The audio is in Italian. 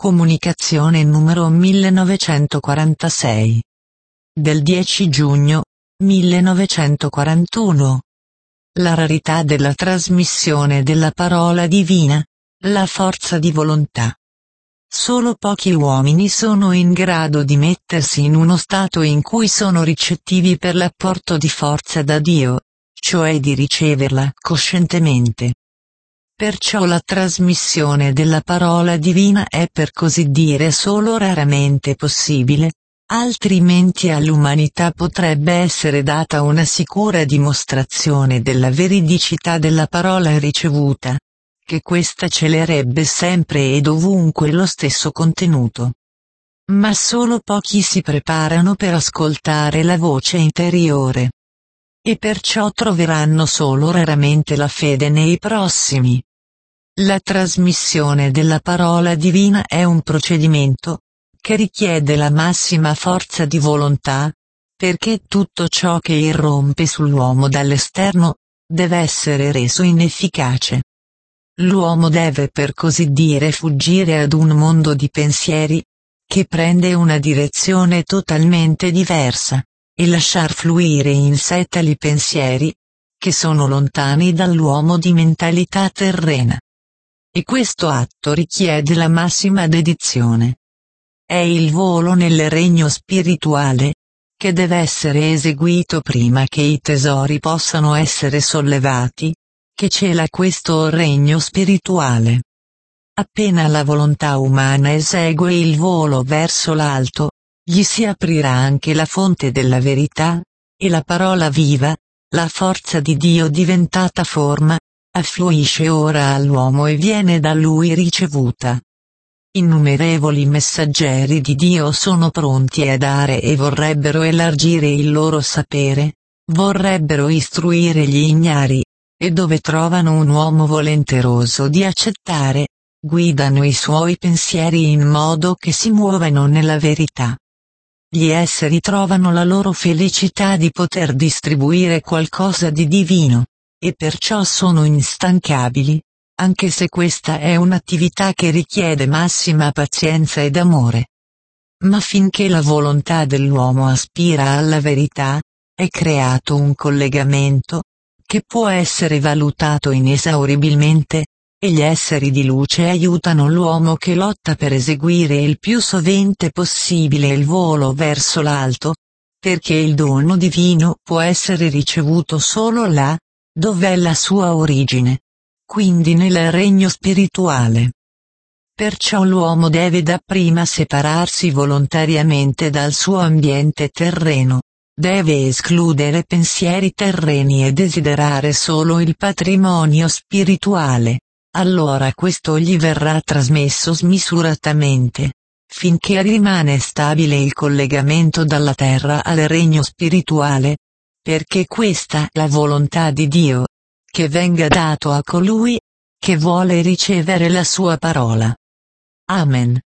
Comunicazione numero 1946. Del 10 giugno 1941. La rarità della trasmissione della parola divina, la forza di volontà. Solo pochi uomini sono in grado di mettersi in uno stato in cui sono ricettivi per l'apporto di forza da Dio, cioè di riceverla coscientemente. Perciò la trasmissione della parola divina è per così dire solo raramente possibile, altrimenti all'umanità potrebbe essere data una sicura dimostrazione della veridicità della parola ricevuta, che questa celerebbe sempre e dovunque lo stesso contenuto. Ma solo pochi si preparano per ascoltare la voce interiore. E perciò troveranno solo raramente la fede nei prossimi. La trasmissione della parola divina è un procedimento che richiede la massima forza di volontà, perché tutto ciò che irrompe sull'uomo dall'esterno deve essere reso inefficace. L'uomo deve per così dire fuggire ad un mondo di pensieri che prende una direzione totalmente diversa e lasciar fluire in sé tali pensieri che sono lontani dall'uomo di mentalità terrena. E questo atto richiede la massima dedizione. È il volo nel regno spirituale, che deve essere eseguito prima che i tesori possano essere sollevati, che cela questo regno spirituale. Appena la volontà umana esegue il volo verso l'alto, gli si aprirà anche la fonte della verità, e la parola viva, la forza di Dio diventata forma, affluisce ora all'uomo e viene da lui ricevuta. Innumerevoli messaggeri di Dio sono pronti a dare e vorrebbero elargire il loro sapere, vorrebbero istruire gli ignari, e dove trovano un uomo volenteroso di accettare, guidano i suoi pensieri in modo che si muovano nella verità. Gli esseri trovano la loro felicità di poter distribuire qualcosa di divino, e perciò sono instancabili, anche se questa è un'attività che richiede massima pazienza ed amore. Ma finché la volontà dell'uomo aspira alla verità, è creato un collegamento, che può essere valutato inesauribilmente, e gli esseri di luce aiutano l'uomo che lotta per eseguire il più sovente possibile il volo verso l'alto, perché il dono divino può essere ricevuto solo là, dov'è la sua origine, quindi nel regno spirituale. Perciò l'uomo deve dapprima separarsi volontariamente dal suo ambiente terreno, deve escludere pensieri terreni e desiderare solo il patrimonio spirituale, allora questo gli verrà trasmesso smisuratamente, finché rimane stabile il collegamento dalla terra al regno spirituale, perché questa è la volontà di Dio, che venga dato a colui che vuole ricevere la sua parola. Amen.